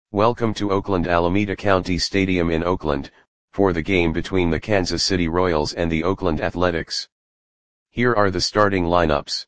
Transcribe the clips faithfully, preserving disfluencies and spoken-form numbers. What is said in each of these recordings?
Welcome to Oakland Alameda County Stadium in Oakland, for the game between the Kansas City Royals and the Oakland Athletics. Here are the starting lineups.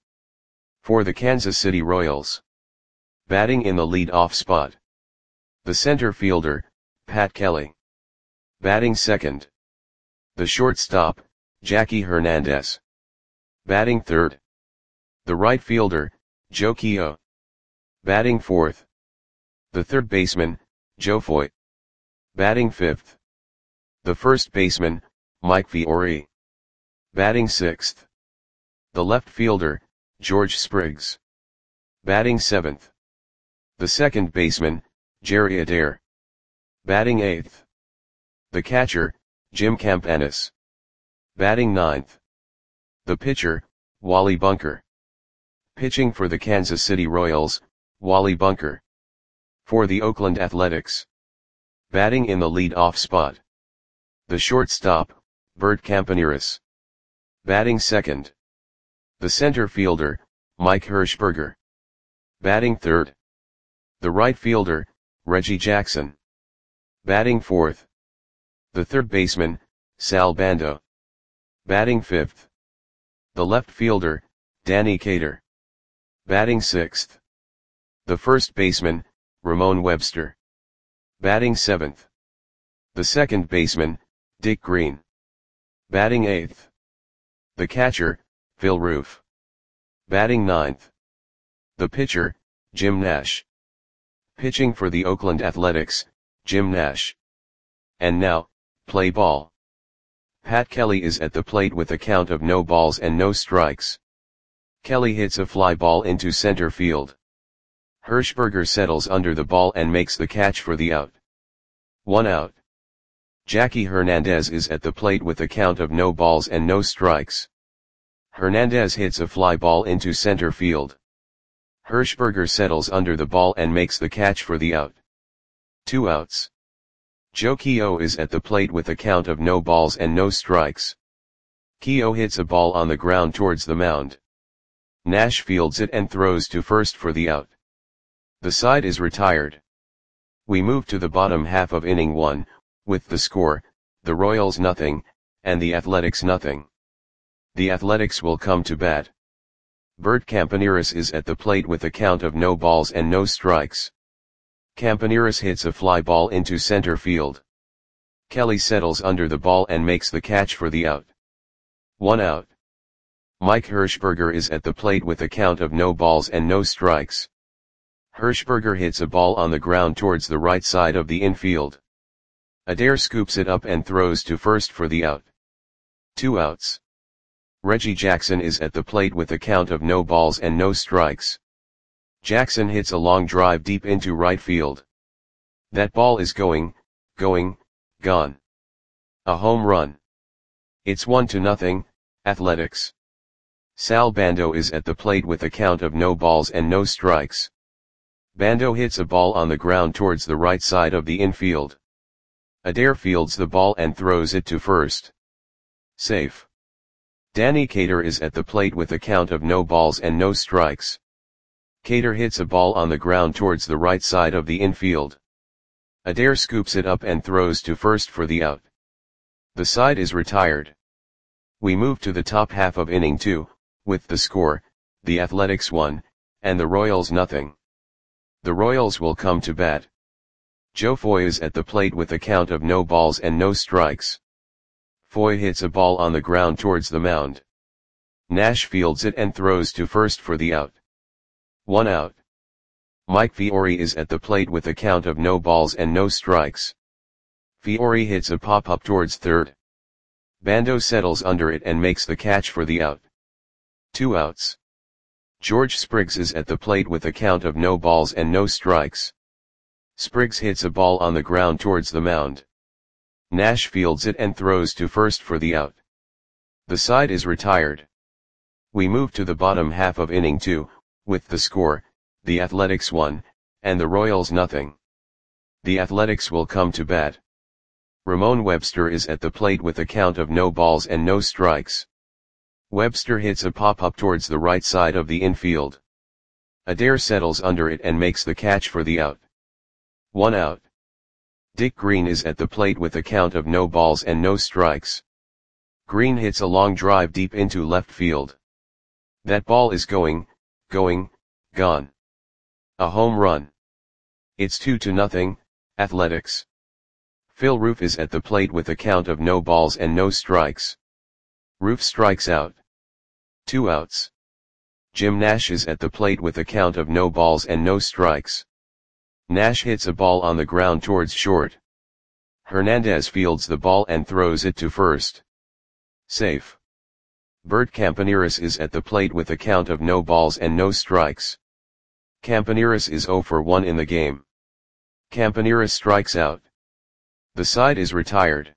For the Kansas City Royals. Batting in the lead-off spot. The center fielder, Pat Kelly. Batting second. The shortstop, Jackie Hernandez. Batting third. The right fielder, Joe Keough. Batting fourth. The third baseman, Joe Foy. Batting fifth. The first baseman, Mike Fiore. Batting sixth. The left fielder, George Spriggs. Batting seventh. The second baseman, Jerry Adair. Batting eighth. The catcher, Jim Campanis. Batting ninth. The pitcher, Wally Bunker. Pitching for the Kansas City Royals, Wally Bunker. For the Oakland Athletics. Batting in the lead-off spot. The shortstop, Bert Campaneris. Batting second. The center fielder, Mike Hirschberger. Batting third. The right fielder, Reggie Jackson. Batting fourth. The third baseman, Sal Bando. Batting fifth. The left fielder, Danny Cater. Batting sixth. The first baseman, Ramon Webster. Batting seventh. The second baseman, Dick Green. Batting eighth. The catcher, Phil Roof. Batting ninth. The pitcher, Jim Nash. Pitching for the Oakland Athletics, Jim Nash. And now, play ball. Pat Kelly is at the plate with a count of no balls and no strikes. Kelly hits a fly ball into center field. Hirschberger settles under the ball and makes the catch for the out. One out. Jackie Hernandez is at the plate with a count of no balls and no strikes. Hernandez hits a fly ball into center field. Hirschberger settles under the ball and makes the catch for the out. Two outs. Joe Keough is at the plate with a count of no balls and no strikes. Keough hits a ball on the ground towards the mound. Nash fields it and throws to first for the out. The side is retired. We move to the bottom half of inning one, with the score, the Royals nothing, and the Athletics nothing. The Athletics will come to bat. Bert Campaneris is at the plate with a count of no balls and no strikes. Campaneris hits a fly ball into center field. Kelly settles under the ball and makes the catch for the out. One out. Mike Hirschberger is at the plate with a count of no balls and no strikes. Hirschberger hits a ball on the ground towards the right side of the infield. Adair scoops it up and throws to first for the out. Two outs. Reggie Jackson is at the plate with a count of no balls and no strikes. Jackson hits a long drive deep into right field. That ball is going, going, gone. A home run. It's one to nothing, Athletics. Sal Bando is at the plate with a count of no balls and no strikes. Bando hits a ball on the ground towards the right side of the infield. Adair fields the ball and throws it to first. Safe. Danny Cater is at the plate with a count of no balls and no strikes. Cater hits a ball on the ground towards the right side of the infield. Adair scoops it up and throws to first for the out. The side is retired. We move to the top half of inning two, with the score, the Athletics one, and the Royals nothing. The Royals will come to bat. Joe Foy is at the plate with a count of no balls and no strikes. Foy hits a ball on the ground towards the mound. Nash fields it and throws to first for the out. One out. Mike Fiore is at the plate with a count of no balls and no strikes. Fiore hits a pop-up towards third. Bando settles under it and makes the catch for the out. Two outs. George Spriggs is at the plate with a count of no balls and no strikes. Spriggs hits a ball on the ground towards the mound. Nash fields it and throws to first for the out. The side is retired. We move to the bottom half of inning two, with the score, the Athletics one, and the Royals nothing. The Athletics will come to bat. Ramon Webster is at the plate with a count of no balls and no strikes. Webster hits a pop-up towards the right side of the infield. Adair settles under it and makes the catch for the out. One out. Dick Green is at the plate with a count of no balls and no strikes. Green hits a long drive deep into left field. That ball is going, going, gone. A home run. It's two to nothing, Athletics. Phil Roof is at the plate with a count of no balls and no strikes. Roof strikes out. Two outs. Jim Nash is at the plate with a count of no balls and no strikes. Nash hits a ball on the ground towards short. Hernandez fields the ball and throws it to first. Safe. Bert Campaneris is at the plate with a count of no balls and no strikes. Campaneris is zero for one in the game. Campaneris strikes out. The side is retired.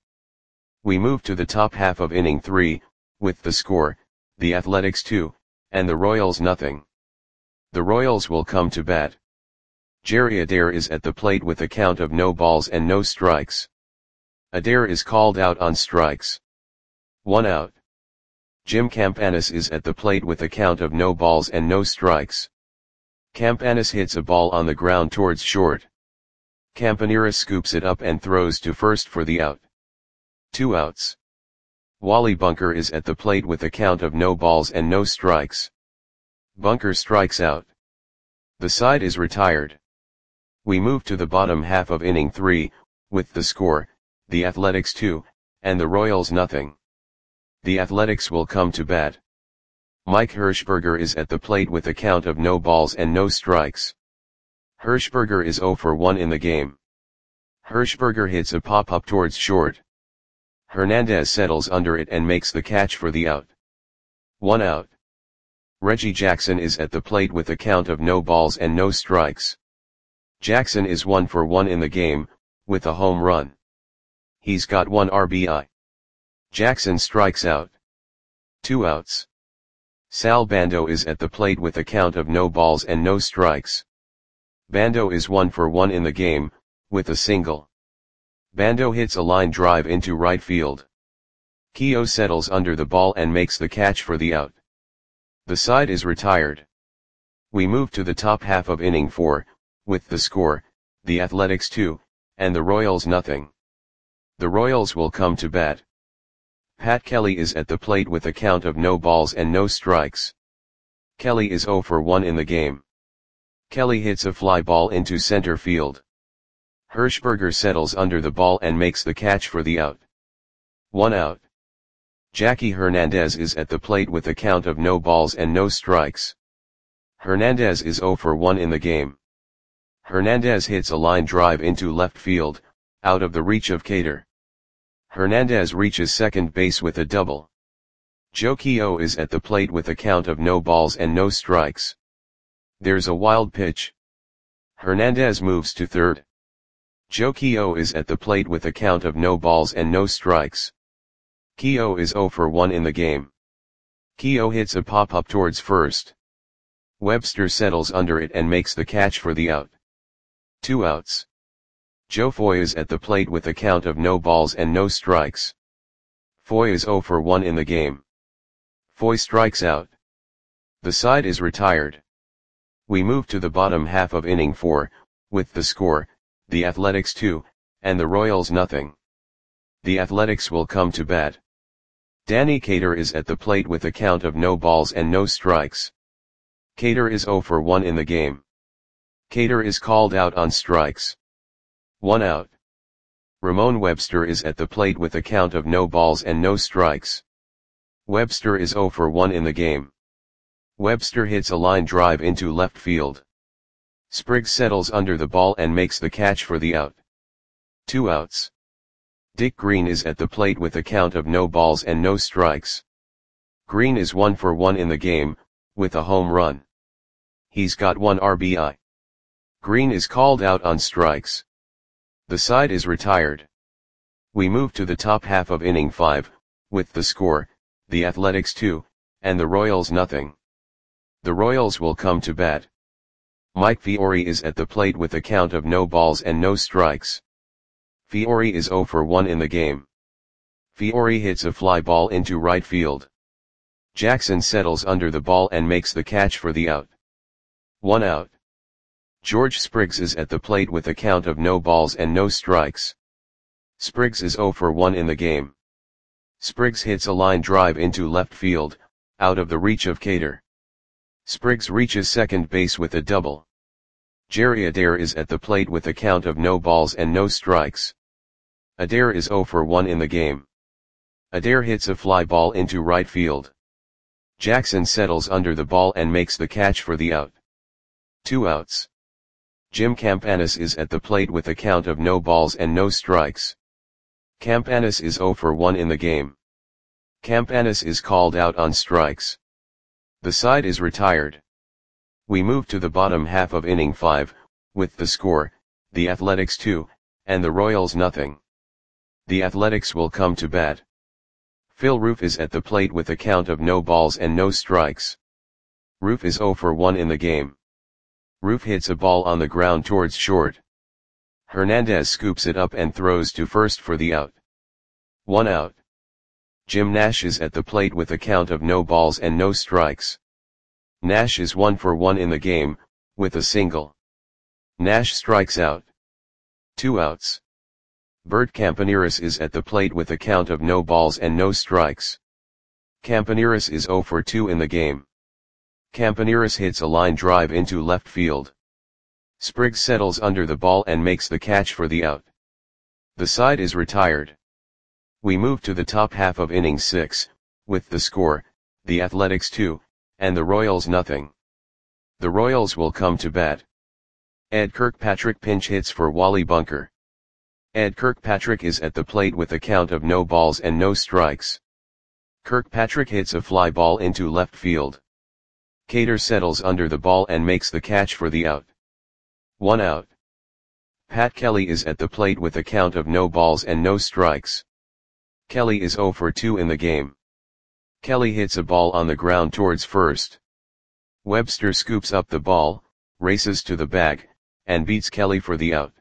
We move to the top half of inning three, with the score, the Athletics two, and the Royals nothing. The Royals will come to bat. Jerry Adair is at the plate with a count of no balls and no strikes. Adair is called out on strikes. One out. Jim Campanis is at the plate with a count of no balls and no strikes. Campanis hits a ball on the ground towards short. Campaneris scoops it up and throws to first for the out. Two outs. Wally Bunker is at the plate with a count of no balls and no strikes. Bunker strikes out. The side is retired. We move to the bottom half of inning three, with the score, the Athletics two, and the Royals nothing. The Athletics will come to bat. Mike Hirschberger is at the plate with a count of no balls and no strikes. Hirschberger is zero for one in the game. Hirschberger hits a pop-up towards short. Hernandez settles under it and makes the catch for the out. One out. Reggie Jackson is at the plate with a count of no balls and no strikes. Jackson is one for one in the game, with a home run. He's got one R B I. Jackson strikes out. Two outs. Sal Bando is at the plate with a count of no balls and no strikes. Bando is one for one in the game, with a single. Bando hits a line drive into right field. Keogh settles under the ball and makes the catch for the out. The side is retired. We move to the top half of inning four, with the score, the Athletics two, and the Royals nothing. The Royals will come to bat. Pat Kelly is at the plate with a count of no balls and no strikes. Kelly is zero for one in the game. Kelly hits a fly ball into center field. Hirschberger settles under the ball and makes the catch for the out. One out. Jackie Hernandez is at the plate with a count of no balls and no strikes. Hernandez is zero for one in the game. Hernandez hits a line drive into left field, out of the reach of Cater. Hernandez reaches second base with a double. Joe Keogh is at the plate with a count of no balls and no strikes. There's a wild pitch. Hernandez moves to third. Joe Keogh is at the plate with a count of no balls and no strikes. Keogh is zero for one in the game. Keogh hits a pop-up towards first. Webster settles under it and makes the catch for the out. Two outs. Joe Foy is at the plate with a count of no balls and no strikes. Foy is zero for one in the game. Foy strikes out. The side is retired. We move to the bottom half of inning four, with the score, the Athletics two, and the Royals nothing. The Athletics will come to bat. Danny Cater is at the plate with a count of no balls and no strikes. Cater is zero for one in the game. Cater is called out on strikes. One out. Ramon Webster is at the plate with a count of no balls and no strikes. Webster is zero for one in the game. Webster hits a line drive into left field. Spriggs settles under the ball and makes the catch for the out. Two outs. Dick Green is at the plate with a count of no balls and no strikes. Green is one for one in the game, with a home run. He's got one R B I. Green is called out on strikes. The side is retired. We move to the top half of inning five, with the score, the Athletics two, and the Royals nothing. The Royals will come to bat. Mike Fiore is at the plate with a count of no balls and no strikes. Fiore is zero for one in the game. Fiore hits a fly ball into right field. Jackson settles under the ball and makes the catch for the out. One out. George Spriggs is at the plate with a count of no balls and no strikes. Spriggs is zero for one in the game. Spriggs hits a line drive into left field, out of the reach of Cater. Spriggs reaches second base with a double. Jerry Adair is at the plate with a count of no balls and no strikes. Adair is zero for one in the game. Adair hits a fly ball into right field. Jackson settles under the ball and makes the catch for the out. Two outs. Jim Campanis is at the plate with a count of no balls and no strikes. Campanis is zero for one in the game. Campanis is called out on strikes. The side is retired. We move to the bottom half of inning five, with the score, the Athletics two, and the Royals nothing. The Athletics will come to bat. Phil Roof is at the plate with a count of no balls and no strikes. Roof is zero for one in the game. Roof hits a ball on the ground towards short. Hernandez scoops it up and throws to first for the out. One out. Jim Nash is at the plate with a count of no balls and no strikes. Nash is one for one in the game, with a single. Nash strikes out. Two outs. Bert Campaneris is at the plate with a count of no balls and no strikes. Campaneris is zero for two in the game. Campaneris hits a line drive into left field. Spriggs settles under the ball and makes the catch for the out. The side is retired. We move to the top half of inning six, with the score, the Athletics two, and the Royals nothing. The Royals will come to bat. Ed Kirkpatrick pinch hits for Wally Bunker. Ed Kirkpatrick is at the plate with a count of no balls and no strikes. Kirkpatrick hits a fly ball into left field. Cater settles under the ball and makes the catch for the out. One out. Pat Kelly is at the plate with a count of no balls and no strikes. Kelly is zero for two in the game. Kelly hits a ball on the ground towards first. Webster scoops up the ball, races to the bag, and beats Kelly for the out.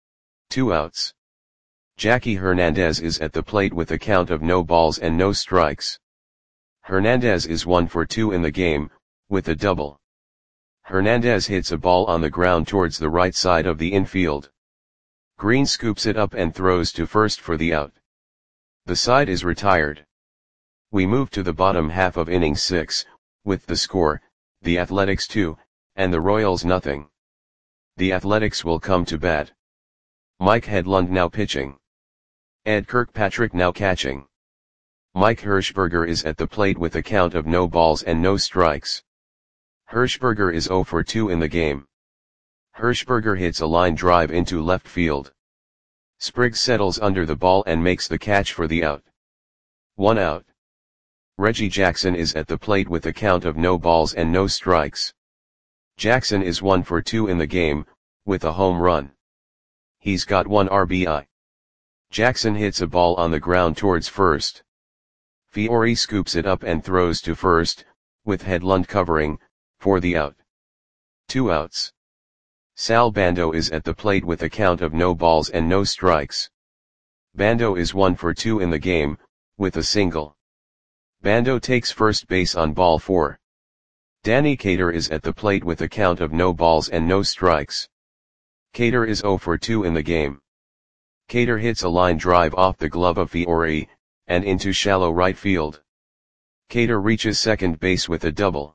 Two outs. Jackie Hernandez is at the plate with a count of no balls and no strikes. Hernandez is one for two in the game, with a double. Hernandez hits a ball on the ground towards the right side of the infield. Green scoops it up and throws to first for the out. The side is retired. We move to the bottom half of inning six, with the score, the Athletics two, and the Royals nothing. The Athletics will come to bat. Mike Hedlund now pitching. Ed Kirkpatrick now catching. Mike Hirschberger is at the plate with a count of no balls and no strikes. Hirschberger is zero for two in the game. Hirschberger hits a line drive into left field. Spriggs settles under the ball and makes the catch for the out. One out. Reggie Jackson is at the plate with a count of no balls and no strikes. Jackson is one for two in the game, with a home run. He's got one R B I. Jackson hits a ball on the ground towards first. Fiore scoops it up and throws to first, with Hedlund covering, for the out. Two outs. Sal Bando is at the plate with a count of no balls and no strikes. Bando is one for two in the game, with a single. Bando takes first base on ball four. Danny Cater is at the plate with a count of no balls and no strikes. Cater is zero for two in the game. Cater hits a line drive off the glove of Fiore, and into shallow right field. Cater reaches second base with a double.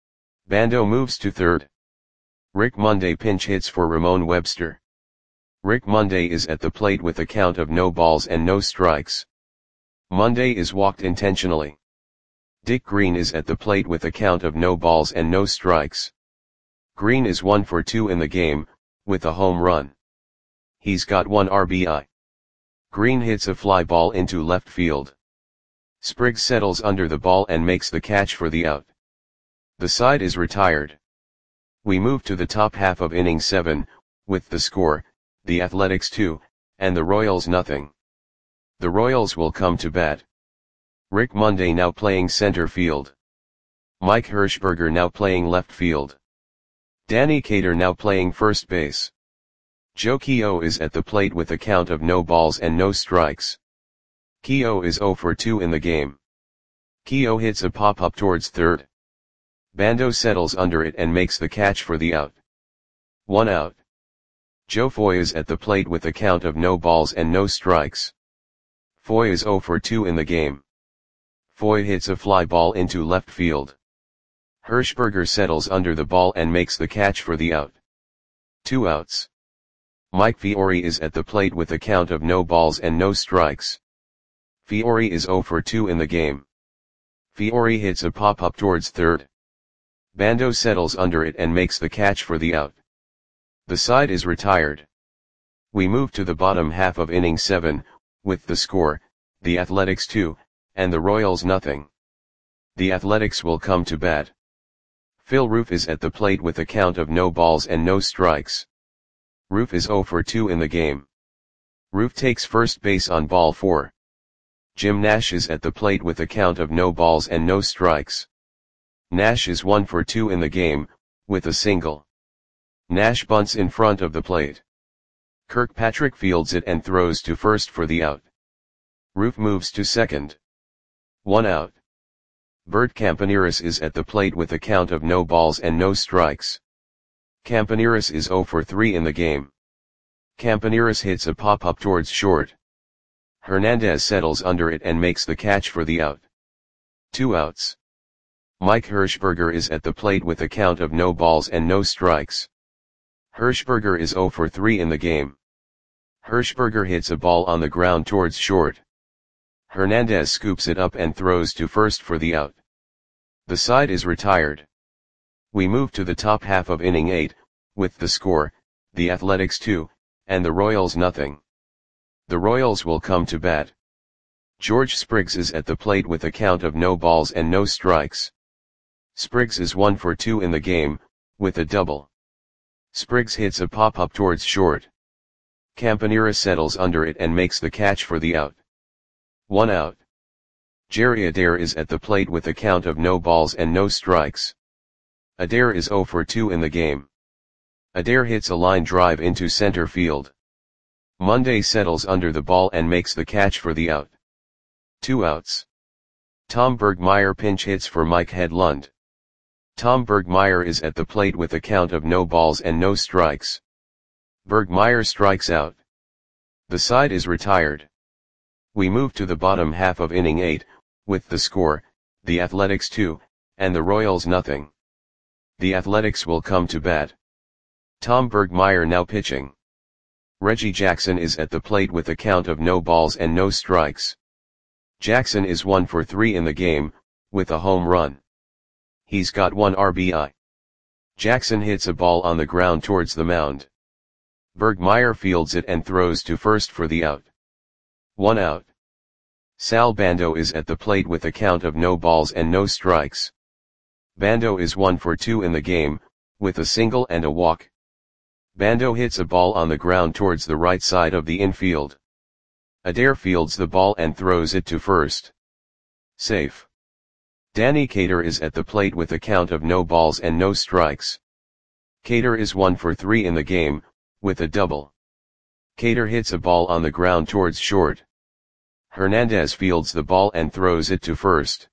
Bando moves to third. Rick Monday pinch hits for Ramon Webster. Rick Monday is at the plate with a count of no balls and no strikes. Monday is walked intentionally. Dick Green is at the plate with a count of no balls and no strikes. Green is one for two in the game, with a home run. He's got one R B I. Green hits a fly ball into left field. Spriggs settles under the ball and makes the catch for the out. The side is retired. We move to the top half of inning seven, with the score, the Athletics two, and the Royals nothing. The Royals will come to bat. Rick Monday now playing center field. Mike Hirschberger now playing left field. Danny Cater now playing first base. Joe Keogh is at the plate with a count of no balls and no strikes. Keogh is zero for two in the game. Keogh hits a pop-up towards third. Bando settles under it and makes the catch for the out. one out. Joe Foy is at the plate with a count of no balls and no strikes. Foy is zero for two in the game. Foy hits a fly ball into left field. Hirschberger settles under the ball and makes the catch for the out. Two outs. Mike Fiore is at the plate with a count of no balls and no strikes. Fiore is zero for two in the game. Fiore hits a pop-up towards third. Bando settles under it and makes the catch for the out. The side is retired. We move to the bottom half of inning seven, with the score, the Athletics two, and the Royals nothing. The Athletics will come to bat. Phil Roof is at the plate with a count of no balls and no strikes. Roof is zero for two in the game. Roof takes first base on ball four. Jim Nash is at the plate with a count of no balls and no strikes. Nash is one for two in the game, with a single. Nash bunts in front of the plate. Kirkpatrick fields it and throws to first for the out. Roof moves to second. One out. Bert Campaneris is at the plate with a count of no balls and no strikes. Campaneris is zero for three in the game. Campaneris hits a pop-up towards short. Hernandez settles under it and makes the catch for the out. Two outs. Mike Hirschberger is at the plate with a count of no balls and no strikes. Hirschberger is zero for three in the game. Hirschberger hits a ball on the ground towards short. Hernandez scoops it up and throws to first for the out. The side is retired. We move to the top half of inning eight, with the score, the Athletics two, and the Royals nothing. The Royals will come to bat. George Spriggs is at the plate with a count of no balls and no strikes. Spriggs is one for two in the game, with a double. Spriggs hits a pop-up towards short. Campaneris settles under it and makes the catch for the out. One out. Jerry Adair is at the plate with a count of no balls and no strikes. Adair is zero for two in the game. Adair hits a line drive into center field. Monday settles under the ball and makes the catch for the out. Two outs. Tom Bergmeyer pinch hits for Mike Hedlund. Tom Bergmeyer is at the plate with a count of no balls and no strikes. Bergmeyer strikes out. The side is retired. We move to the bottom half of inning eight, with the score, the Athletics two, and the Royals nothing. The Athletics will come to bat. Tom Bergmeyer now pitching. Reggie Jackson is at the plate with a count of no balls and no strikes. Jackson is one for three in the game, with a home run. He's got one R B I. Jackson hits a ball on the ground towards the mound. Bergmeyer fields it and throws to first for the out. One out. Sal Bando is at the plate with a count of no balls and no strikes. Bando is one for two in the game, with a single and a walk. Bando hits a ball on the ground towards the right side of the infield. Adair fields the ball and throws it to first. Safe. Danny Cater is at the plate with a count of no balls and no strikes. Cater is one for three in the game, with a double. Cater hits a ball on the ground towards short. Hernandez fields the ball and throws it to first.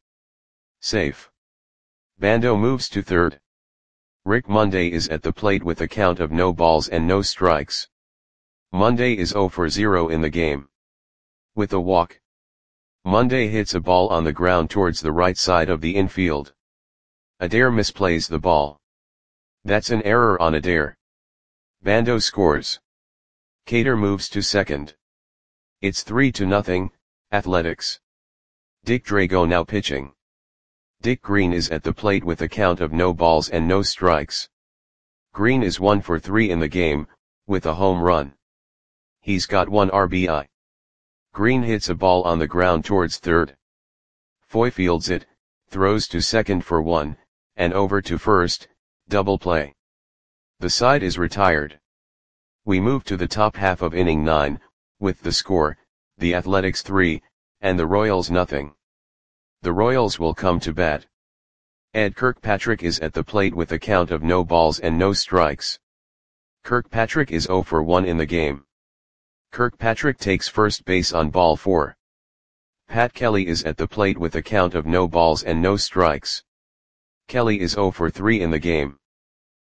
Safe. Bando moves to third. Rick Monday is at the plate with a count of no balls and no strikes. Monday is zero for zero in the game. With a walk. Monday hits a ball on the ground towards the right side of the infield. Adair misplays the ball. That's an error on Adair. Bando scores. Cater moves to second. It's three to nothing, Athletics. Dick Drago now pitching. Dick Green is at the plate with a count of no balls and no strikes. Green is one for three in the game, with a home run. He's got one R B I. Green hits a ball on the ground towards third. Foy fields it, throws to second for one, and over to first, double play. The side is retired. We move to the top half of inning nine, with the score, the Athletics three, and the Royals nothing. The Royals will come to bat. Ed Kirkpatrick is at the plate with a count of no balls and no strikes. Kirkpatrick is zero for one in the game. Kirkpatrick takes first base on ball four. Pat Kelly is at the plate with a count of no balls and no strikes. Kelly is zero for three in the game.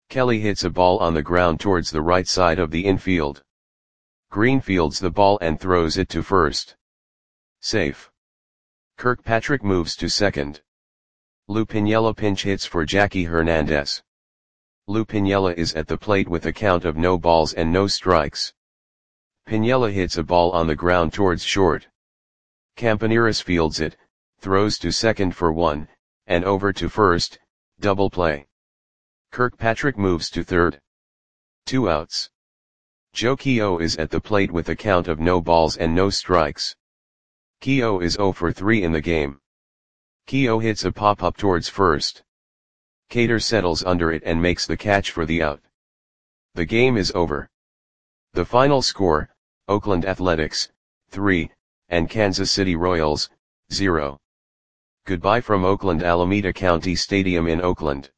Kelly hits a ball on the ground towards the right side of the infield. Green fields the ball and throws it to first. Safe. Kirkpatrick moves to second. Lou Piniella pinch hits for Jackie Hernandez. Lou Piniella is at the plate with a count of no balls and no strikes. Piniella hits a ball on the ground towards short. Campaneris fields it, throws to second for one, and over to first, double play. Kirkpatrick moves to third. Two outs. Joe Keogh is at the plate with a count of no balls and no strikes. Keogh is oh for three in the game. Keogh hits a pop-up towards first. Cater settles under it and makes the catch for the out. The game is over. The final score, Oakland Athletics, three, and Kansas City Royals, zero. Goodbye from Oakland Alameda County Stadium in Oakland.